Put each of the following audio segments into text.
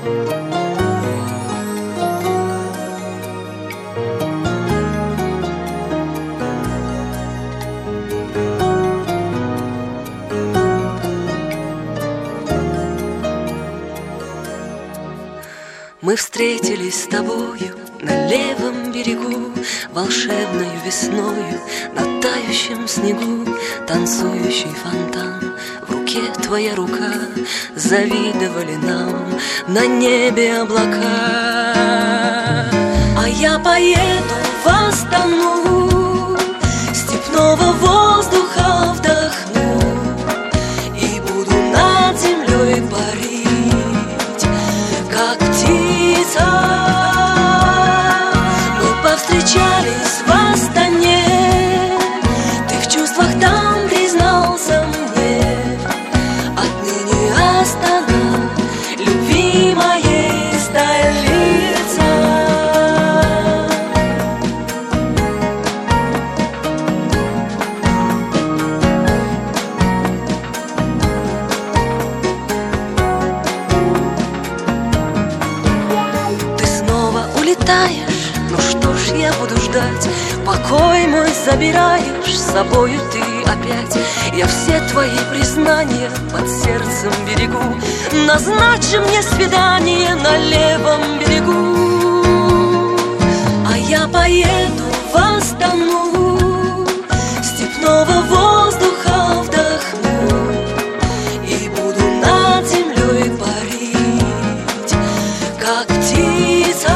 Мы встретились с тобою на левом берегу, волшебною весною на тающем снегу. Танцующий фонтан, в руке твоя рука, завидовали нам на небе облака. А я поеду в Астану, степного воздуха вдохну и буду над землей парить, как птица. Мы повстречались в Астане, ты в чувствах там признался мне. Отныне Астана, любви моей столица. Ты снова улетаешь, ну что ж я буду ждать? Покой мой забираешь с собою ты опять. Я все твои признания под сердцем берегу. Назначи мне свидание на левом берегу. А я поеду в Астану, степного воздуха вдохну и буду над землей парить, как птица.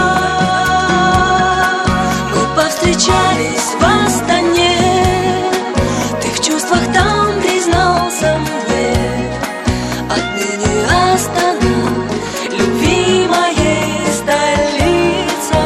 Мы повстречались в Астане, ты в чувствах там признался мне. Отныне Астана, любви моей столица.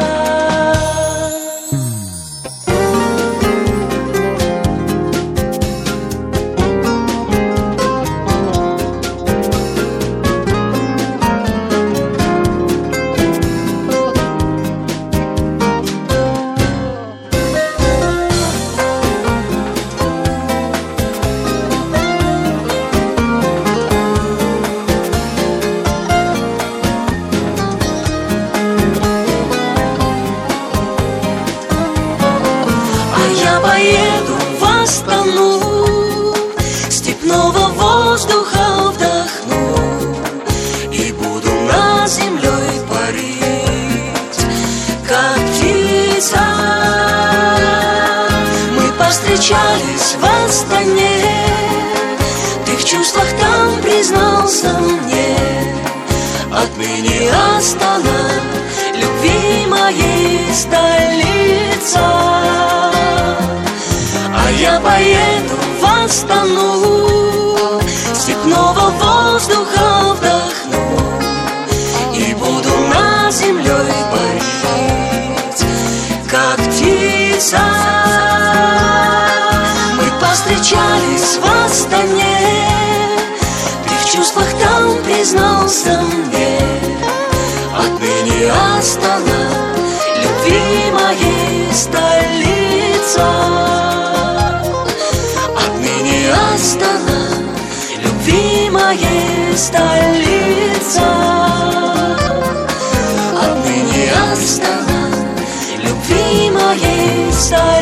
Поеду в Астану, степного воздуха вдохну и буду над землей парить, как птица. Мы повстречались в Астане, ты в чувствах там признался мне. Отныне Астана, любви моей столица. А я поеду в Астану, степного воздуха вдохну и буду над землей парить, как птица. Мы повстречались в Астане, ты в чувствах там признался мне. Отныне Астана, любви моей столица. Астана, любви моей столица. Отныне Астана, любви моей столица.